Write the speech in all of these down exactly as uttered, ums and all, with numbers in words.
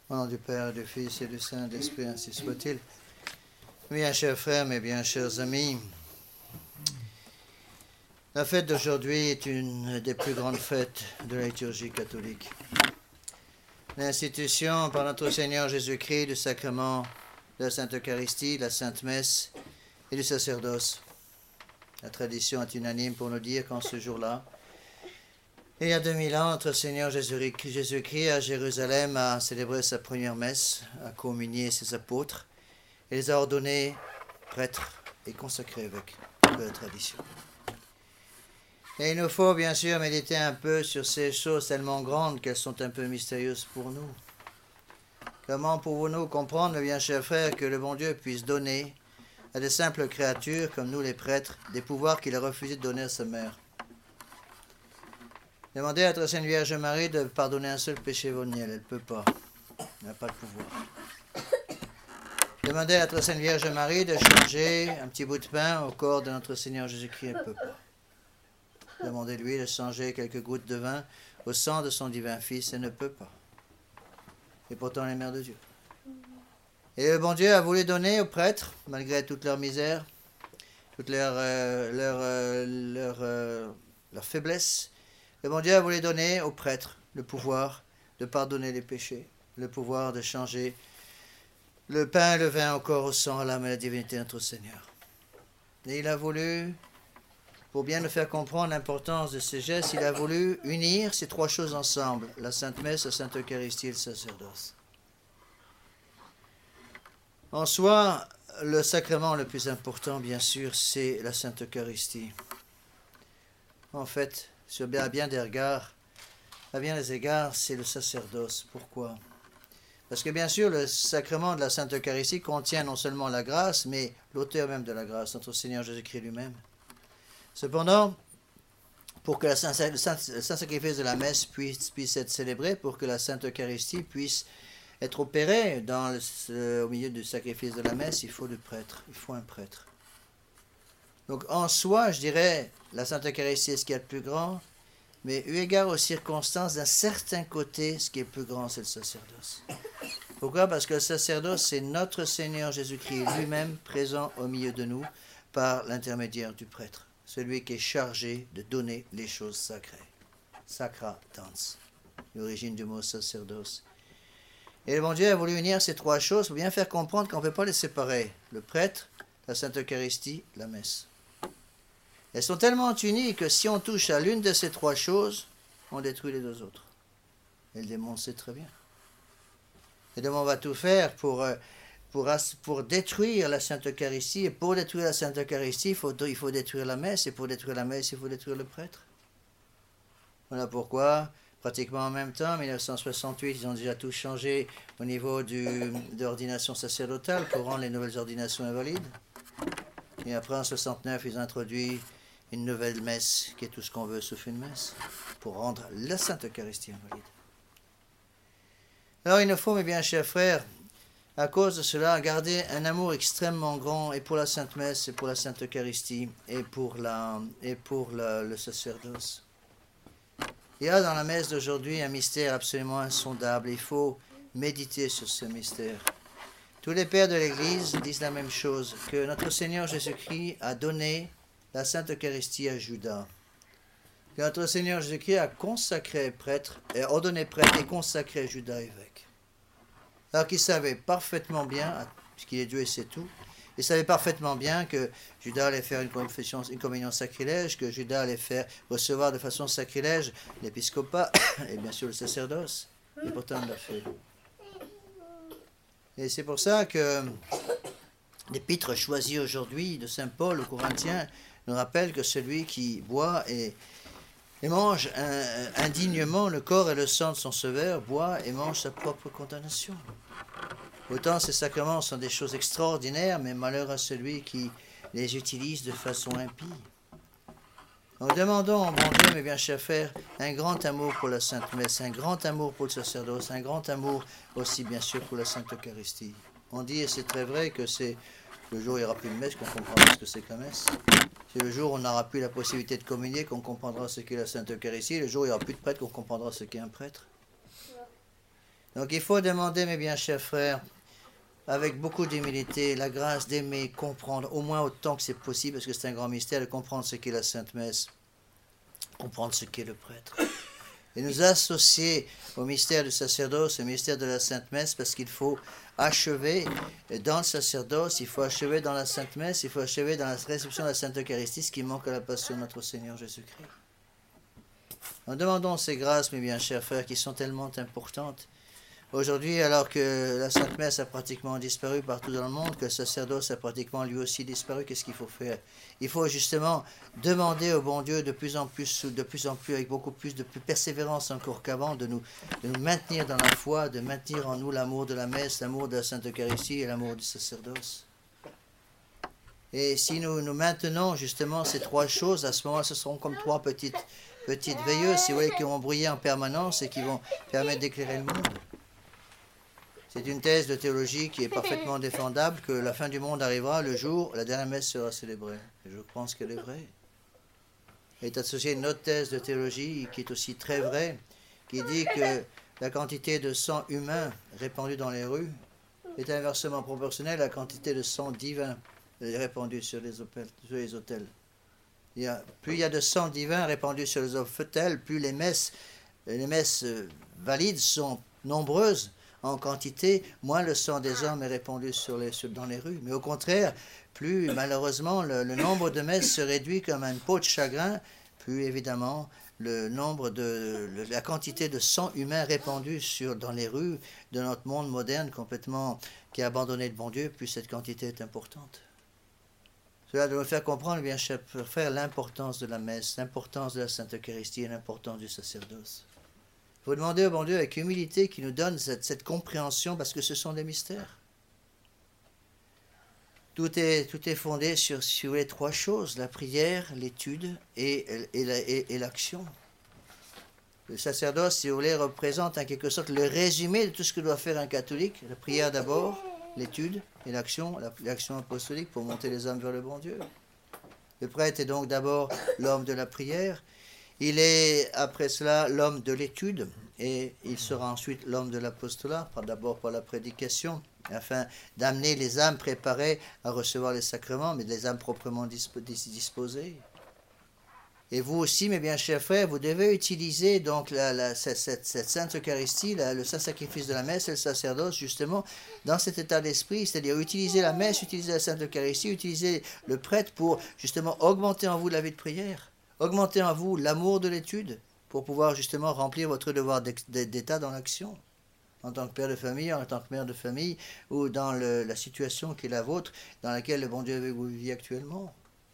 Au nom du Père, du Fils et du Saint-Esprit, ainsi soit-il. Bien chers frères, mes bien chers amis, la fête d'aujourd'hui est une des plus grandes fêtes de la liturgie catholique. L'institution par notre Seigneur Jésus-Christ du sacrement de la Sainte Eucharistie, de la Sainte Messe et du sacerdoce. La tradition est unanime pour nous dire qu'en ce jour-là, il y a deux mille ans, notre Seigneur Jésus-Christ à Jérusalem a célébré sa première messe, a communié ses apôtres et les a ordonnés prêtres et consacrés avec la tradition. Et il nous faut bien sûr méditer un peu sur ces choses tellement grandes qu'elles sont un peu mystérieuses pour nous. Comment pouvons-nous comprendre, bien chers frères, que le bon Dieu puisse donner à des simples créatures comme nous les prêtres des pouvoirs qu'il a refusé de donner à sa mère? Demandez à notre Sainte Vierge Marie de pardonner un seul péché veniel, elle ne peut pas, elle n'a pas de pouvoir. Demandez à notre Sainte Vierge Marie de changer un petit bout de pain au corps de notre Seigneur Jésus-Christ, elle ne peut pas. Demandez-lui de changer quelques gouttes de vin au sang de son divin Fils, elle ne peut pas. Et pourtant elle est mère de Dieu. Et le bon Dieu a voulu donner aux prêtres, malgré toute leur misère, toute leur, euh, leur, euh, leur, euh, leur faiblesse, le bon Dieu a voulu donner aux prêtres le pouvoir de pardonner les péchés, le pouvoir de changer le pain et le vin au corps, au sang, à l'âme et à la divinité de notre Seigneur. Et il a voulu, pour bien nous faire comprendre l'importance de ces gestes, il a voulu unir ces trois choses ensemble, la Sainte Messe, la Sainte Eucharistie et le sacerdoce. En soi, le sacrement le plus important, bien sûr, c'est la Sainte Eucharistie. En fait, sur bien, à bien des regards, à bien des égards, c'est le sacerdoce. Pourquoi? Parce que bien sûr, le sacrement de la Sainte Eucharistie contient non seulement la grâce, mais l'auteur même de la grâce, notre Seigneur Jésus-Christ lui-même. Cependant, pour que le saint, saint, saint sacrifice de la messe puisse, puisse être célébré, pour que la Sainte Eucharistie puisse être opérée dans le, au milieu du sacrifice de la messe, il faut du prêtre, il faut un prêtre. Donc en soi, je dirais, la Sainte Eucharistie est ce qui est le plus grand, mais eu égard aux circonstances, d'un certain côté, ce qui est le plus grand, c'est le sacerdoce. Pourquoi? Parce que le sacerdoce, c'est notre Seigneur Jésus-Christ lui-même présent au milieu de nous par l'intermédiaire du prêtre, celui qui est chargé de donner les choses sacrées. Sacra dans, l'origine du mot sacerdoce. Et le bon Dieu a voulu unir ces trois choses pour bien faire comprendre qu'on ne peut pas les séparer. Le prêtre, la Sainte Eucharistie, la messe. Elles sont tellement unies que si on touche à l'une de ces trois choses, on détruit les deux autres. Et le démon sait très bien. Et donc on va tout faire pour, pour, pour détruire la Sainte Eucharistie. Et pour détruire la Sainte Eucharistie, il faut, il faut détruire la messe. Et pour détruire la messe, il faut détruire le prêtre. Voilà pourquoi, pratiquement en même temps, en mille neuf cent soixante-huit, ils ont déjà tout changé au niveau du, de l'ordination sacerdotale pour rendre les nouvelles ordinations invalides. Et après, en soixante-neuf, ils ont introduit une nouvelle messe, qui est tout ce qu'on veut sauf une messe, pour rendre la Sainte Eucharistie invalide. Alors il nous faut, mes bien chers frères, à cause de cela, garder un amour extrêmement grand, et pour la Sainte Messe, et pour la Sainte Eucharistie, et pour, la, et pour la, le sacerdoce. Il y a dans la messe d'aujourd'hui un mystère absolument insondable. Il faut méditer sur ce mystère. Tous les pères de l'Église disent la même chose, que notre Seigneur Jésus-Christ a donné la Sainte Eucharistie à Judas. Que notre Seigneur Jésus-Christ a consacré prêtre, et ordonné prêtre et consacré Judas évêque. Alors qu'il savait parfaitement bien, puisqu'il est Dieu et c'est tout, il savait parfaitement bien que Judas allait faire une, confession, une communion sacrilège, que Judas allait faire recevoir de façon sacrilège l'épiscopat et bien sûr le sacerdoce. Et pourtant il l'a fait. Et c'est pour ça que l'épître choisie aujourd'hui de saint Paul aux Corinthiens nous rappelle que celui qui boit et, et mange un, indignement le corps et le sang de son sauveur, boit et mange sa propre condamnation. Autant ces sacrements sont des choses extraordinaires, mais malheur à celui qui les utilise de façon impie. Nous demandons au bon Dieu, mes bien chers frères, un grand amour pour la Sainte Messe, un grand amour pour le sacerdoce, un grand amour aussi bien sûr pour la Sainte Eucharistie. On dit, et c'est très vrai, que c'est le jour où il n'y aura plus de messe qu'on comprendra ce que c'est que la messe. C'est le jour où on n'aura plus la possibilité de communier qu'on comprendra ce qu'est la Sainte Eucharistie. Le jour où il n'y aura plus de prêtre qu'on comprendra ce qu'est un prêtre. Donc il faut demander, mes bien chers frères, avec beaucoup d'humilité, la grâce d'aimer, comprendre, au moins autant que c'est possible, parce que c'est un grand mystère, de comprendre ce qu'est la Sainte Messe, comprendre ce qu'est le prêtre. Et nous associer au mystère du sacerdoce, au mystère de la Sainte Messe, parce qu'il faut achever dans le sacerdoce, il faut achever dans la Sainte Messe, il faut achever dans la réception de la Sainte Eucharistie, ce qui manque à la passion de notre Seigneur Jésus-Christ. Nous demandons ces grâces, mes bien chers frères, qui sont tellement importantes. Aujourd'hui, alors que la Sainte Messe a pratiquement disparu partout dans le monde, que le sacerdoce a pratiquement lui aussi disparu, qu'est-ce qu'il faut faire? Il faut justement demander au bon Dieu de plus en plus, de plus en plus, avec beaucoup plus de plus persévérance encore qu'avant, de nous, de nous maintenir dans la foi, de maintenir en nous l'amour de la messe, l'amour de la Sainte Eucharistie et l'amour du sacerdoce. Et si nous, nous maintenons justement ces trois choses, à ce moment, ce seront comme trois petites, petites veilleuses, si vous voulez, qui vont briller en permanence et qui vont permettre d'éclairer le monde. C'est une thèse de théologie qui est parfaitement défendable, que la fin du monde arrivera le jour où la dernière messe sera célébrée. Et je pense qu'elle est vraie. Elle est associée à une autre thèse de théologie qui est aussi très vraie, qui dit que la quantité de sang humain répandu dans les rues est inversement proportionnelle à la quantité de sang divin répandu sur les autels. Sur les autels. Il y a, plus il y a de sang divin répandu sur les autels, plus les messes, les messes valides sont nombreuses en quantité, moins le sang des hommes est répandu sur les, sur, dans les rues. Mais au contraire, plus malheureusement le, le nombre de messes se réduit comme une peau de chagrin, plus évidemment le nombre de le, la quantité de sang humain répandu sur, dans les rues de notre monde moderne complètement qui a abandonné le bon Dieu, plus cette quantité est importante. Cela doit nous faire comprendre, bien cher frère, l'importance de la messe, l'importance de la Sainte Eucharistie et l'importance du sacerdoce. Il faut demander au bon Dieu avec humilité qu'il nous donne cette, cette compréhension parce que ce sont des mystères. Tout est, tout est fondé sur, sur les trois choses, la prière, l'étude et, et, et, et l'action. Le sacerdoce, si vous voulez, représente en quelque sorte le résumé de tout ce que doit faire un catholique. La prière d'abord, l'étude et l'action, l'action apostolique pour monter les âmes vers le bon Dieu. Le prêtre est donc d'abord l'homme de la prière. Il est, après cela, l'homme de l'étude, et il sera ensuite l'homme de l'apostolat, d'abord par la prédication, afin d'amener les âmes préparées à recevoir les sacrements, mais les âmes proprement disposées. Et vous aussi, mes bien chers frères, vous devez utiliser donc la, la, cette, cette, cette sainte Eucharistie, la, le saint sacrifice de la messe et le sacerdoce, justement, dans cet état d'esprit, c'est-à-dire utiliser la messe, utiliser la sainte Eucharistie, utiliser le prêtre pour, justement, augmenter en vous la vie de prière. Augmentez en vous l'amour de l'étude pour pouvoir justement remplir votre devoir d'état dans l'action, en tant que père de famille, en tant que mère de famille, ou dans le, la situation qui est la vôtre, dans laquelle le bon Dieu veut que vous viviez actuellement.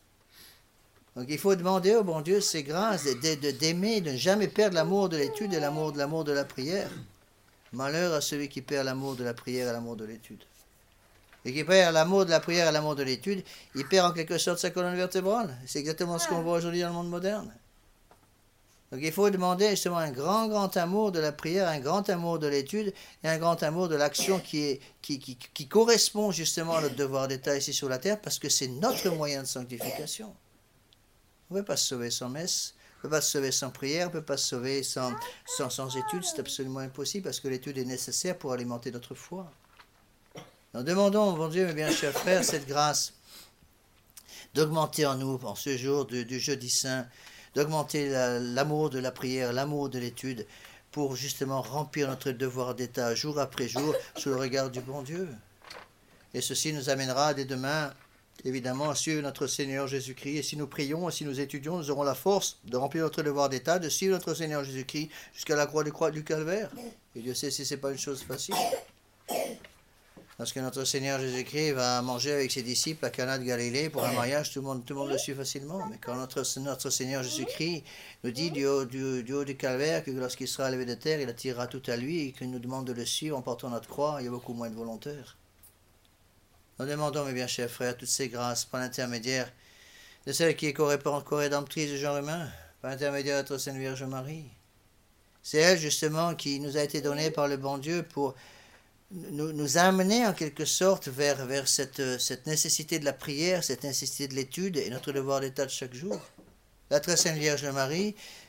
Donc il faut demander au bon Dieu ses grâces, d'aimer, de ne jamais perdre l'amour de l'étude et l'amour de l'amour de la prière. Malheur à celui qui perd l'amour de la prière et l'amour de l'étude. Et qui perd l'amour de la prière et l'amour de l'étude, il perd en quelque sorte sa colonne vertébrale. C'est exactement ce qu'on voit aujourd'hui dans le monde moderne. Donc il faut demander justement un grand, grand amour de la prière, un grand amour de l'étude et un grand amour de l'action qui, est, qui, qui, qui correspond justement à notre devoir d'état ici sur la terre, parce que c'est notre moyen de sanctification. On ne peut pas se sauver sans messe, on ne peut pas se sauver sans prière, on ne peut pas se sauver sans, sans, sans étude, c'est absolument impossible, parce que l'étude est nécessaire pour alimenter notre foi. Nous demandons, bon Dieu, mes bien chers frères, cette grâce d'augmenter en nous, en ce jour du, du jeudi saint, d'augmenter l'amour de la prière, l'amour de l'étude, pour justement remplir notre devoir d'état jour après jour sous le regard du bon Dieu. Et ceci nous amènera dès demain, évidemment, à suivre notre Seigneur Jésus-Christ. Et si nous prions, et si nous étudions, nous aurons la force de remplir notre devoir d'état, de suivre notre Seigneur Jésus-Christ jusqu'à la croix du, croix du calvaire. Et Dieu sait si ce n'est pas une chose facile. Parce que notre Seigneur Jésus-Christ va manger avec ses disciples à Cana de Galilée pour un mariage, tout le monde, tout le monde le suit facilement. Mais quand notre, notre Seigneur Jésus-Christ nous dit du haut du, du, haut du calvaire que lorsqu'il sera levé de terre, il attirera tout à lui et qu'il nous demande de le suivre en portant notre croix, il y a beaucoup moins de volontaires. Nous demandons, mes bien chers frères, toutes ces grâces par l'intermédiaire de celle qui est co-rédemptrice du genre humain, par l'intermédiaire de notre Sainte Vierge Marie. C'est elle, justement, qui nous a été donnée par le bon Dieu pour Nous, nous amener en quelque sorte vers, vers cette, cette nécessité de la prière, cette nécessité de l'étude et notre devoir d'état de chaque jour. La très Sainte Vierge Marie,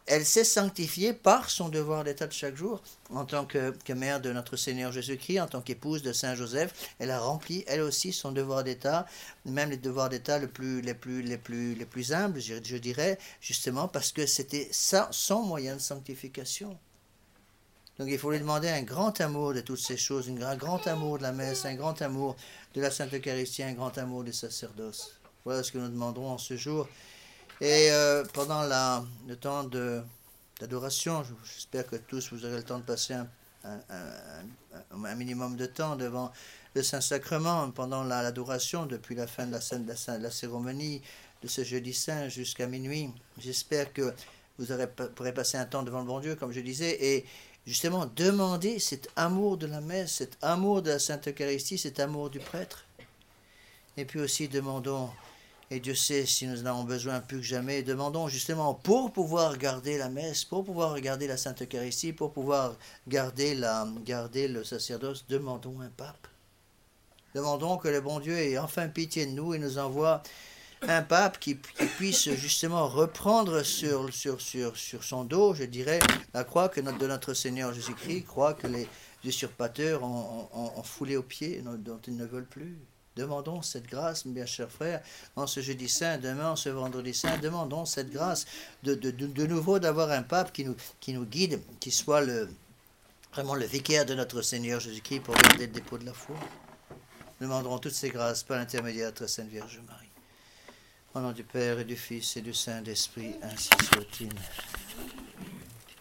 elle s'est sanctifiée par son devoir d'état de chaque jour, en tant que, que mère de notre Seigneur Jésus-Christ, en tant qu'épouse de Saint Joseph. Elle a rempli, elle aussi, son devoir d'état, même les devoirs d'état les plus, les plus, les plus, les plus humbles, je, je dirais, justement parce que c'était ça, son moyen de sanctification. Donc il faut lui demander un grand amour de toutes ces choses, un grand amour de la messe, un grand amour de la Sainte Eucharistie, un grand amour du sacerdoce. Voilà ce que nous demanderons en ce jour. Et euh, pendant la, le temps de, d'adoration, j'espère que tous vous aurez le temps de passer un, un, un, un minimum de temps devant le Saint-Sacrement, pendant la, l'adoration, depuis la fin de la, de, la, de la cérémonie de ce jeudi saint jusqu'à minuit. J'espère que vous aurez, pourrez passer un temps devant le bon Dieu, comme je disais, et justement demander cet amour de la messe, cet amour de la Sainte Eucharistie, cet amour du prêtre. Et puis aussi demandons, et Dieu sait si nous en avons besoin plus que jamais, demandons justement pour pouvoir garder la messe, pour pouvoir garder la Sainte Eucharistie, pour pouvoir garder, la, garder le sacerdoce, demandons un pape. Demandons que le bon Dieu ait enfin pitié de nous et nous envoie un pape qui, qui puisse justement reprendre sur, sur, sur, sur son dos, je dirais, la croix que notre, de notre Seigneur Jésus-Christ, croix que les usurpateurs ont, ont, ont foulée aux pieds, dont ils ne veulent plus. Demandons cette grâce, mes bien chers frères, en ce jeudi saint, demain, en ce vendredi saint, demandons cette grâce de, de, de, de nouveau d'avoir un pape qui nous, qui nous guide, qui soit le, vraiment le vicaire de notre Seigneur Jésus-Christ pour garder le dépôt de la foi. Demanderons toutes ces grâces par l'intermédiaire de la Sainte Vierge Marie. Au nom du Père et du Fils et du Saint-Esprit, ainsi soit-il.